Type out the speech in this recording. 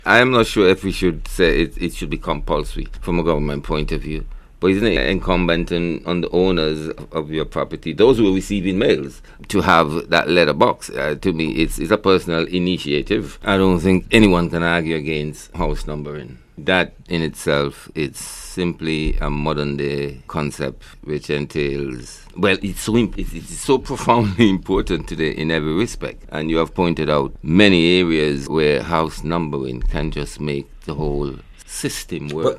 I'm not sure if we should say it should be compulsory from a government point of view. But isn't it incumbent on the owners of your property, those who are receiving mails, to have that letterbox? To me, it's a personal initiative. I don't think anyone can argue against house numbering. That in itself, it's simply a modern day concept which entails, well, it's so profoundly important today in every respect. And you have pointed out many areas where house numbering can just make the whole system work.